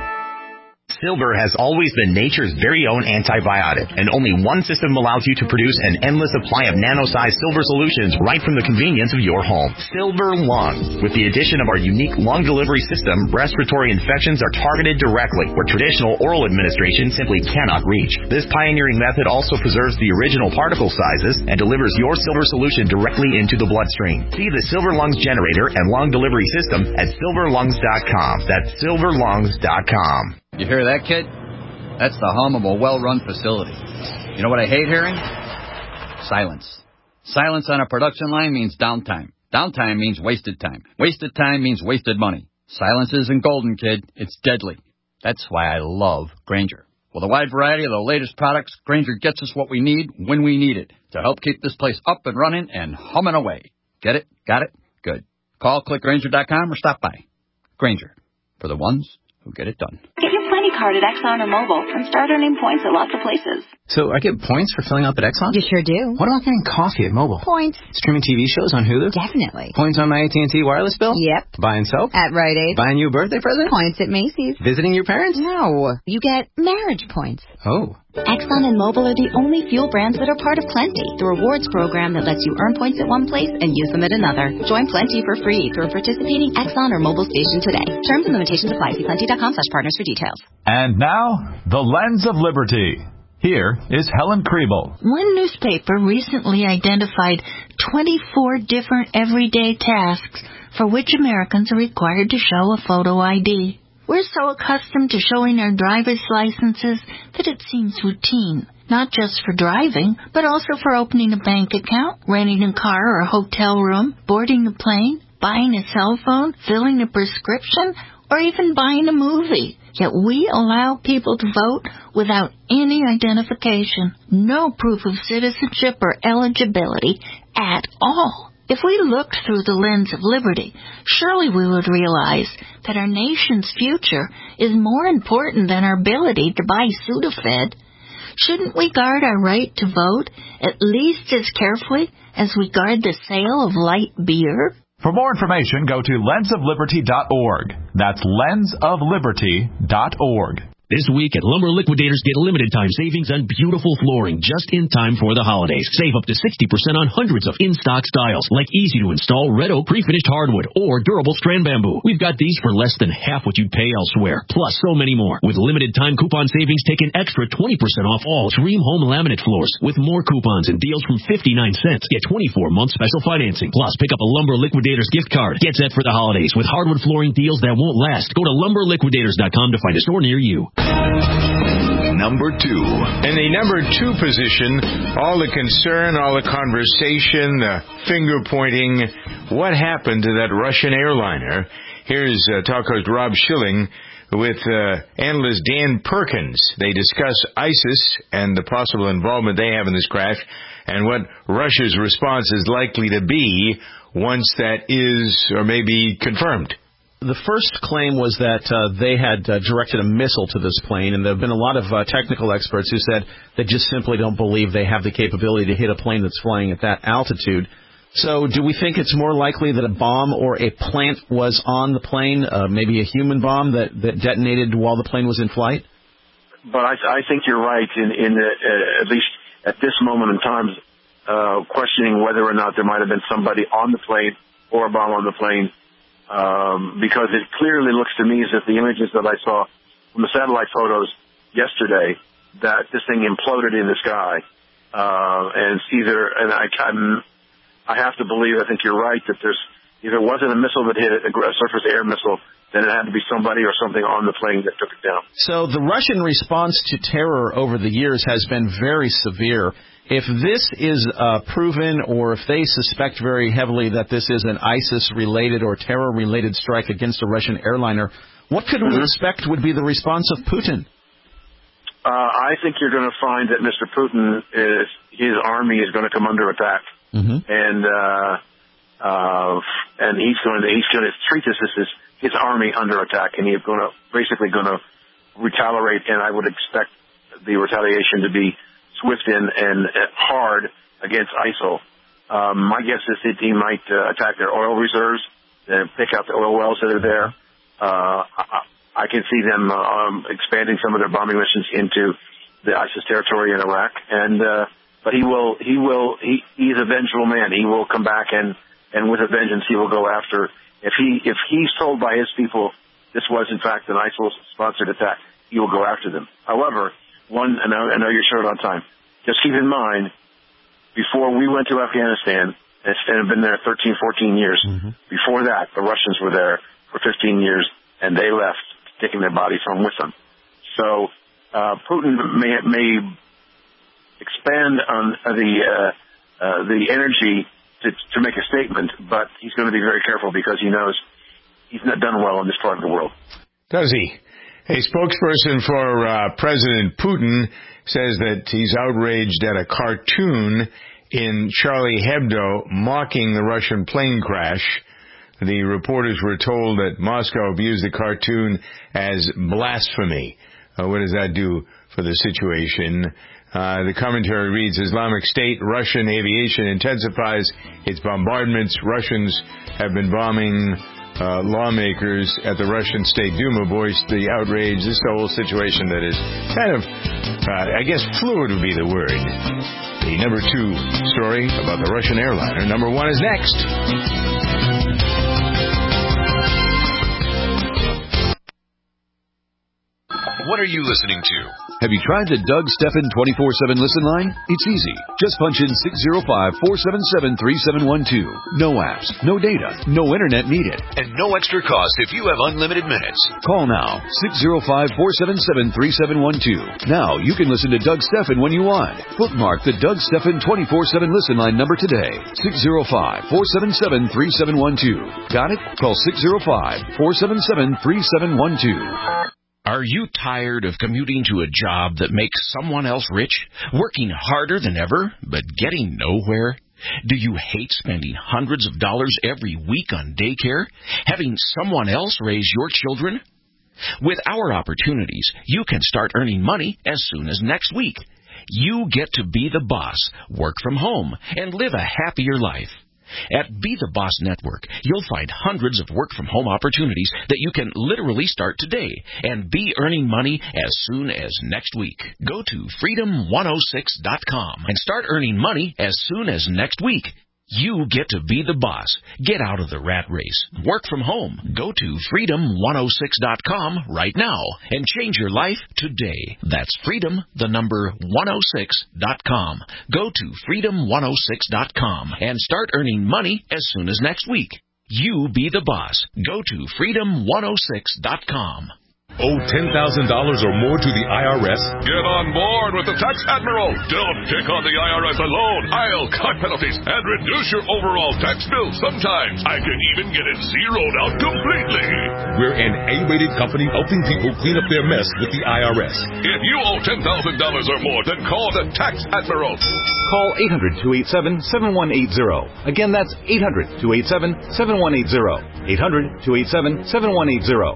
Silver has always been nature's very own antibiotic, and only one system allows you to produce an endless supply of nano-sized silver solutions right from the convenience of your home. Silver Lungs. With the addition of our unique lung delivery system, respiratory infections are targeted directly, where traditional oral administration simply cannot reach. This pioneering method also preserves the original particle sizes and delivers your silver solution directly into the bloodstream. See the Silver Lungs generator and lung delivery system at silver lungs dot com. That's silver lungs dot com. You hear that, kid? That's the hum of a well-run facility. You know what I hate hearing? Silence. Silence on a production line means downtime. Downtime means wasted time. Wasted time means wasted money. Silence isn't golden, kid. It's deadly. That's why I love Grainger. With a wide variety of the latest products, Grainger gets us what we need when we need it to help keep this place up and running and humming away. Get it? Got it? Good. Call click grainger dot com or stop by. Grainger. For the ones who get it done. Get your Plenty card at Exxon or Mobil and start earning points at lots of places. So I get points for filling up at Exxon? You sure do. What about getting coffee at Mobil? Points. Streaming T V shows on Hulu? Definitely. Points on my A T and T wireless bill? Yep. Buying soap? At Rite Aid. Buying you a birthday present? Points at Macy's. Visiting your parents? No. You get marriage points. Oh. Exxon and Mobil are the only fuel brands that are part of Plenty, the rewards program that lets you earn points at one place and use them at another. Join Plenty for free through a participating Exxon or Mobil station today. Terms and limitations apply. See plenty.com slash partners for details. And now, the Lens of Liberty. Here is Helen Kriebel. One newspaper recently identified twenty-four different everyday tasks for which Americans are required to show a photo I D. We're so accustomed to showing our driver's licenses that it seems routine, not just for driving, but also for opening a bank account, renting a car or a hotel room, boarding a plane, buying a cell phone, filling a prescription, or even buying a movie. Yet we allow people to vote without any identification, no proof of citizenship or eligibility at all. If we looked through the lens of liberty, surely we would realize that our nation's future is more important than our ability to buy Sudafed. Shouldn't we guard our right to vote at least as carefully as we guard the sale of light beer? For more information, go to lens of liberty dot org. That's lens of liberty dot org. This week at Lumber Liquidators, get limited time savings on beautiful flooring just in time for the holidays. Save up to sixty percent on hundreds of in-stock styles like easy-to-install red oak pre-finished hardwood or durable strand bamboo. We've got these for less than half what you'd pay elsewhere, plus so many more. With limited time coupon savings, take an extra twenty percent off all Dream Home laminate floors. With more coupons and deals from fifty-nine cents, get twenty-four month special financing. Plus, pick up a Lumber Liquidators gift card. Get set for the holidays with hardwood flooring deals that won't last. Go to lumber liquidators dot com to find a store near you. Number two. In the number two position, all the concern, all the conversation, the finger pointing. What happened to that Russian airliner? Here's uh, talk host Rob Schilling with uh, analyst Dan Perkins. They discuss ISIS and the possible involvement they have in this crash and what Russia's response is likely to be once that is or may be confirmed. The first claim was that uh, they had uh, directed a missile to this plane, and there have been a lot of uh, technical experts who said they just simply don't believe they have the capability to hit a plane that's flying at that altitude. So do we think it's more likely that a bomb or a plant was on the plane, uh, maybe a human bomb that, that detonated while the plane was in flight? But I, I think you're right in, in the, uh, at least at this moment in time, uh, questioning whether or not there might have been somebody on the plane or a bomb on the plane. Um, because it clearly looks to me as if the images that I saw from the satellite photos yesterday, that this thing imploded in the sky. Uh, and it's either, and I, I'm, I have to believe, I think you're right, that there's, either wasn't a missile that hit it, a surface air missile, then it had to be somebody or something on the plane that took it down. So the Russian response to terror over the years has been very severe. If this is uh, proven, or if they suspect very heavily that this is an ISIS-related or terror-related strike against a Russian airliner, what could we mm-hmm. expect would be the response of Putin? Uh, I think you're going to find that Mister Putin, is, his army is going to come under attack, mm-hmm. and uh, uh, and he's going to he's going to treat this as his, his army under attack, and he's going to basically going to retaliate. And I would expect the retaliation to be swift and, and hard against ISIL. Um, my guess is that he might uh, attack their oil reserves and pick out the oil wells that are there. Uh, I, I can see them um, expanding some of their bombing missions into the ISIS territory in Iraq. And uh, but he will, he will, he, he's a vengeful man. He will come back and, and with a vengeance, he will go after. If he if he's told by his people this was in fact an ISIL-sponsored attack, he will go after them. However, One, I know, I know you're short on time. Just keep in mind, before we went to Afghanistan, and have been there thirteen, fourteen years, mm-hmm. before that, the Russians were there for fifteen years, and they left, taking their bodies home with them. So, uh, Putin may, may expand on the, uh, uh, the energy to, to make a statement, but he's going to be very careful because he knows he's not done well in this part of the world. Does he? A spokesperson for uh, President Putin says that he's outraged at a cartoon in Charlie Hebdo mocking the Russian plane crash. The reporters were told that Moscow views the cartoon as blasphemy. Uh, what does that do for the situation? Uh, the commentary reads, Islamic State, Russian aviation intensifies its bombardments. Russians have been bombing uh, lawmakers at the Russian State Duma voiced the outrage. This whole situation that is kind of, uh, I guess, fluid would be the word. The number two story about the Russian airliner. Number one is next. What are you listening to? Have you tried the Doug Stephan twenty-four seven listen line? It's easy. Just punch in six zero five, four seven seven, three seven one two. No apps, no data, no internet needed, and no extra cost if you have unlimited minutes. Call now, six zero five, four seven seven, three seven one two. Now you can listen to Doug Stephan when you want. Bookmark the Doug Stephan twenty-four seven listen line number today. six zero five, four seven seven, three seven one two. Got it? Call six zero five, four seven seven, three seven one two. Are you tired of commuting to a job that makes someone else rich, working harder than ever, but getting nowhere? Do you hate spending hundreds of dollars every week on daycare, having someone else raise your children? With our opportunities, you can start earning money as soon as next week. You get to be the boss, work from home, and live a happier life. At Be the Boss Network, you'll find hundreds of work-from-home opportunities that you can literally start today and be earning money as soon as next week. Go to freedom one oh six dot com and start earning money as soon as next week. You get to be the boss. Get out of the rat race. Work from home. Go to freedom one oh six dot com right now and change your life today. That's freedom, the number one oh six dot com. Go to freedom one oh six dot com and start earning money as soon as next week. You be the boss. Go to freedom one oh six dot com. Owe ten thousand dollars or more to the I R S? Get on board with the Tax Admiral. Don't take on the I R S alone. I'll cut penalties and reduce your overall tax bill. Sometimes I can even get it zeroed out completely. We're an A-rated company helping people clean up their mess with the I R S. If you owe ten thousand dollars or more, then call the Tax Admiral. Call eight hundred, two eight seven, seven one eight zero. Again, that's eight hundred, two eight seven, seven one eight zero. eight hundred, two eight seven, seven one eight zero.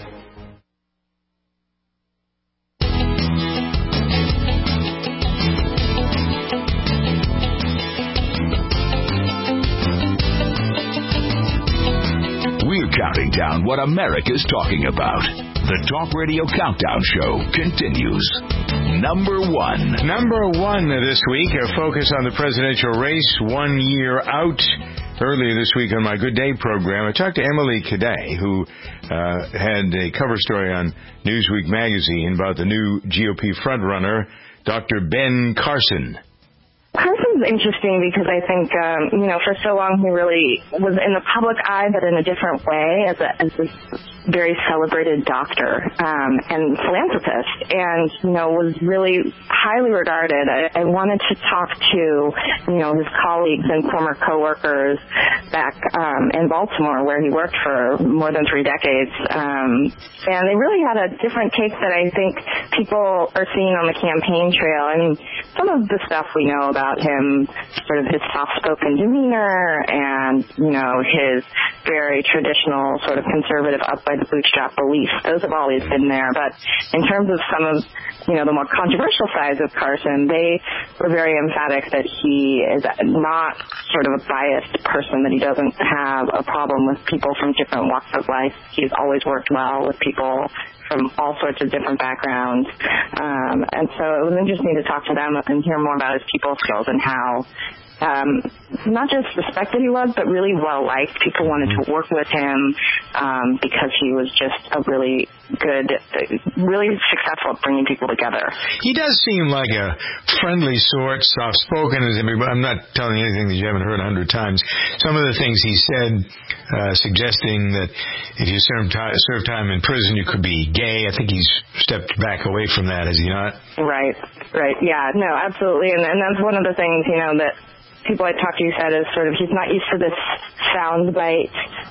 Counting down what America's talking about. The Talk Radio Countdown Show continues. Number one. Number one this week, a focus on the presidential race one year out. Earlier this week on my Good Day program, I talked to Emily Cadet, who uh, had a cover story on Newsweek magazine about the new G O P frontrunner, Doctor Ben Carson. Carson's interesting because I think, um, you know, for so long he really was in the public eye, but in a different way as a, as this very celebrated doctor um, and philanthropist, and, you know, was really highly regarded. I, I wanted to talk to, you know, his colleagues and former coworkers back um, in Baltimore, where he worked for more than three decades, um, and they really had a different take that I think people are seeing on the campaign trail. I mean, some of the stuff we know about him, sort of his soft-spoken demeanor and, you know, his very traditional sort of conservative up by the bootstrap beliefs, those have always been there. But in terms of some of, you know, the more controversial sides of Carson, they were very emphatic that he is not sort of a biased person, that he doesn't have a problem with people from different walks of life. He's always worked well with people from all sorts of different backgrounds. Um, and so it was interesting to talk to them and hear more about his people skills and how um, not just respected he was, but really well-liked. People wanted to work with him um, because he was just a really good, really successful at bringing people together. He does seem like a friendly sort, soft-spoken. I'm not telling you anything that you haven't heard a hundred times. Some of the things he said, uh, suggesting that if you serve time, serve time in prison, you could be gay. I think he's stepped back away from that, has he not? Right, right. Yeah, no, absolutely. And, and that's one of the things, you know, that people I talked to said is sort of he's not used to this soundbite.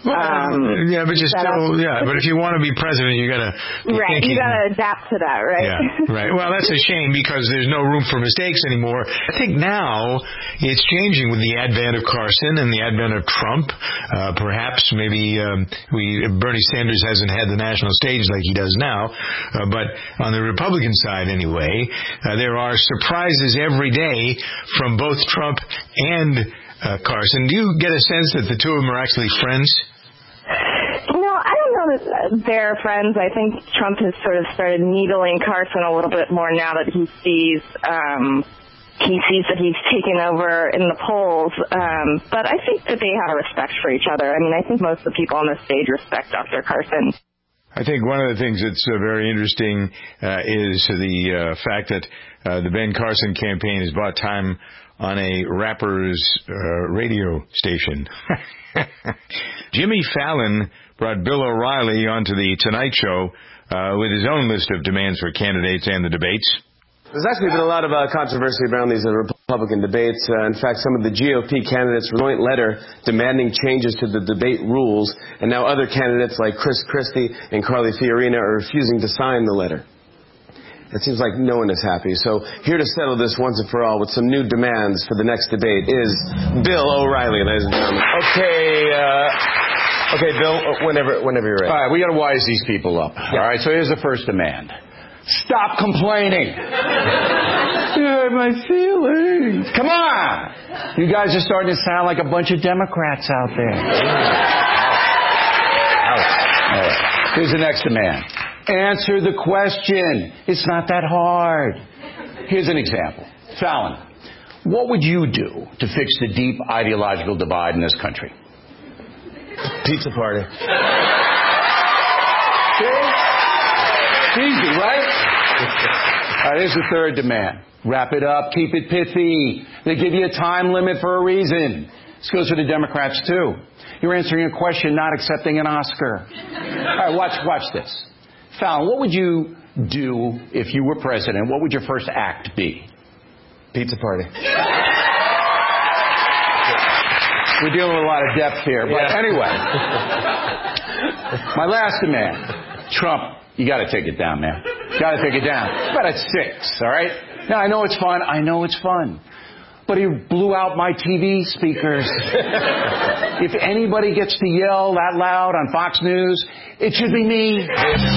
Um, yeah, but you still, yeah, but if you want to be president, you got to right. Thinking, you got to adapt to that, right? Yeah, right. Well, that's a shame because there's no room for mistakes anymore. I think now it's changing with the advent of Carson and the advent of Trump. Uh, perhaps maybe um, we Bernie Sanders hasn't had the national stage like he does now, uh, but on the Republican side anyway, uh, there are surprises every day from both Trump and uh, Carson. Do you get a sense that the two of them are actually friends? know that they're friends. I think Trump has sort of started needling Carson a little bit more now that he sees um, he sees that he's taken over in the polls. Um, but I think that they have a respect for each other. I mean, I think most of the people on the stage respect Doctor Carson. I think one of the things that's uh, very interesting uh, is the uh, fact that uh, the Ben Carson campaign has bought time on a rapper's uh, radio station. Jimmy Fallon brought Bill O'Reilly onto the Tonight Show uh, with his own list of demands for candidates and the debates. There's actually been a lot of uh, controversy around these uh, Republican debates. Uh, in fact, some of the G O P candidates wrote a joint letter demanding changes to the debate rules, and now other candidates like Chris Christie and Carly Fiorina are refusing to sign the letter. It seems like no one is happy. So here to settle this once and for all with some new demands for the next debate is Bill O'Reilly, ladies and gentlemen. Okay, uh, okay, Bill, whenever, whenever you're ready. All right, we got to wise these people up. Yeah. All right, so here's the first demand. Stop complaining. Yeah, my feelings. Come on. You guys are starting to sound like a bunch of Democrats out there. All right. Here's the next demand. Answer the question. It's not that hard. Here's an example. Fallon, what would you do to fix the deep ideological divide in this country? Pizza party. It's easy, right? All right, here's the third demand. Wrap it up. Keep it pithy. They give you a time limit for a reason. This goes for the Democrats, too. You're answering a question, not accepting an Oscar. All right, watch, watch this. Fallon, what would you do if you were president? What would your first act be? Pizza party. We're dealing with a lot of depth here. But yeah. Anyway, my last demand. Trump, you got to take it down, man. Got to take it down. About at six, all right? Now, I know it's fun. I know it's fun. But he blew out my T V speakers. If anybody gets to yell that loud on Fox News, it should be me.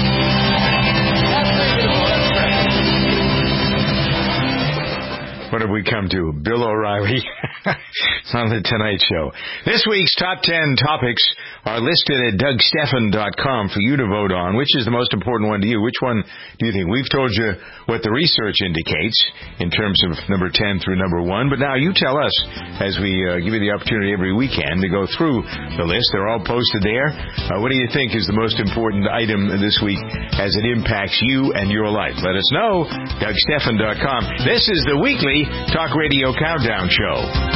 What have we come to? Bill O'Reilly on the Tonight Show. This week's top ten topics are listed at Doug Stephan dot com for you to vote on. Which is the most important one to you? Which one do you think? We've told you what the research indicates in terms of number ten through number one, but now you tell us as we uh, give you the opportunity every weekend to go through the list. They're all posted there. Uh, what do you think is the most important item this week as it impacts you and your life? Let us know. Doug Stephan dot com. This is the weekly Talk Radio Countdown Show.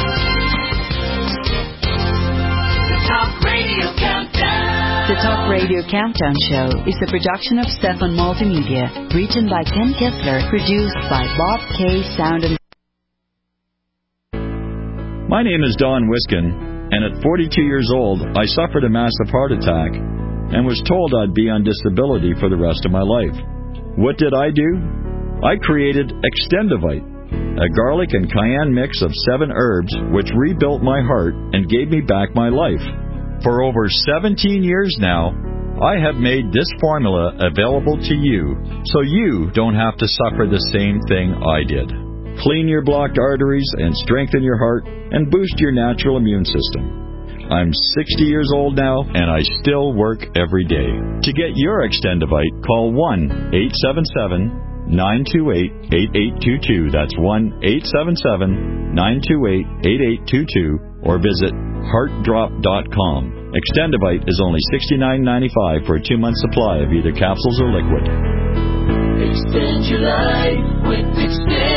The Talk Radio Countdown. The Talk Radio Countdown Show is a production of Stephan Multimedia, written by Ken Kessler, produced by Bob K. Sound and... My name is Don Wiskin, and at forty-two years old, I suffered a massive heart attack and was told I'd be on disability for the rest of my life. What did I do? I created Extendivite, a garlic and cayenne mix of seven herbs which rebuilt my heart and gave me back my life. For over seventeen years now, I have made this formula available to you so you don't have to suffer the same thing I did. Clean your blocked arteries and strengthen your heart and boost your natural immune system. I'm sixty years old now and I still work every day. To get your Extendivite, call one eight seven seven, nine two eight, eight eight two two. That's one eight seven seven, nine two eight, eight eight two two or visit heart drop dot com. Extendivite is only sixty-nine ninety-five for a two-month supply of either capsules or liquid. Extend your life with Extend.